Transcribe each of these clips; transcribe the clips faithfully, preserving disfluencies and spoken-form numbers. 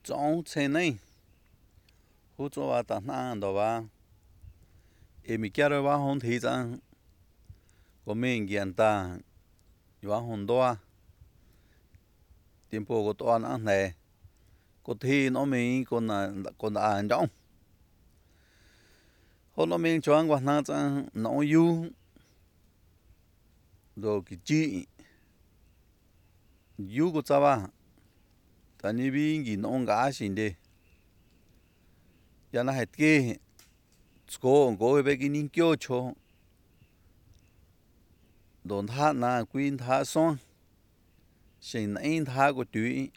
chọn xe này hút cho vào tận hàng đó vào em mình kia rồi vào hôn thị rằng của mình kiện ta vào hôn đó tiempo của tôi ăn này có thi nó mình còn là còn là ăn trong hôm nó mình chọn qua nó rằng nó yêu rồi cái chị yêu của cháu à tại vì vì nó ngã xin đi giờ nó hết cái cô cô về cái nín kêu cho đồn thắt na quyên thắt xong xin anh thắt của tụi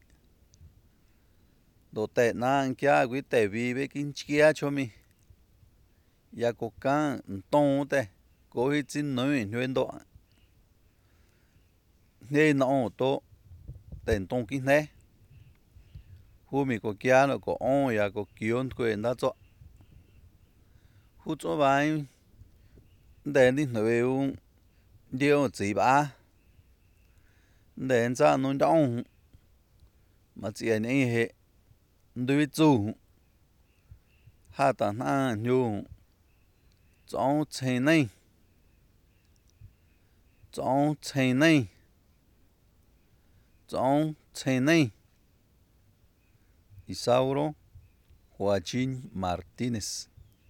đồ tệ na kia quý tệ vì về cái kia cho mi ya có cái tông tệ có cái chín nơi nguyên độ nên nó to tên tông kinh này hôm mi có kia nó có on ya có kion có nó cho hút cho bài để đi nơi uống điều gì ba để ra nó đông mà chỉ anh ấy hệ đối chủ hạ tầng na nhiều trong trên này trong trên này trong trên này Isauro Joaquín Martínez.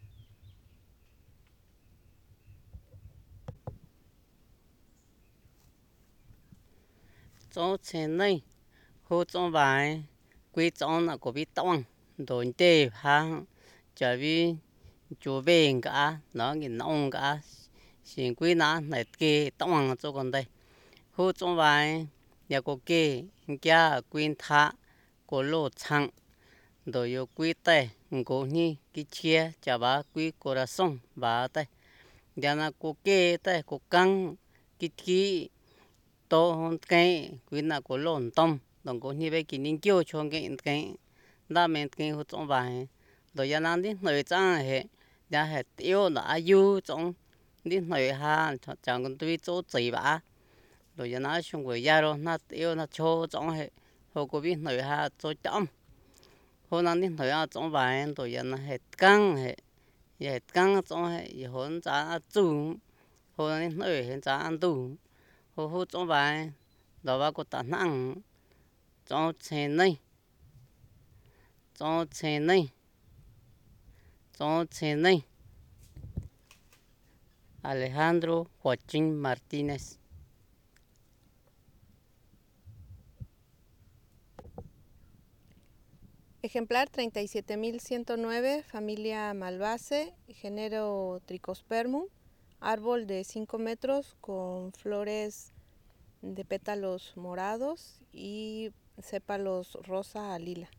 Trong trên này hút trong bài quý trong là có bị tông đồn tê hàng trở vì chủ về cả nó cái nông cả xin quý ná này kia tông cho con đây hút trong bài nhà có kia kia quý thả có lô chăng rồi yêu quý tay có ni cái chia chả bá quý corazón bá tay nhà nó có kia tay có căng cái kia to cái quý nào có lồn tông đồng có như vậy cái nín kêu cho cái cái đa men cái hút trong bài rồi nhà nó đi nơi trang hệ nhà hệ tiêu là yêu trong đi nơi ha chẳng còn tuy chỗ gì bả rồi nhà nó xong rồi nhà rồi nó tiêu nó cho trong hệ hồ có biết nơi ha cho chậm hồ nó đi nơi ha trong bài rồi nhà nó hệ căng hệ hệ căng trong hệ hồ nó trả chủ hồ nó đi nơi hệ trả ăn tù hồ hồ trong bài đó là có tận năng trong trên này trong trên này trong trên này Alejandro Joaquín Martínez. Ejemplar treinta y siete mil ciento nueve, familia Malvaceae, género Trichospermum, árbol de cinco metros con flores de pétalos morados y sépalos rosa a lila.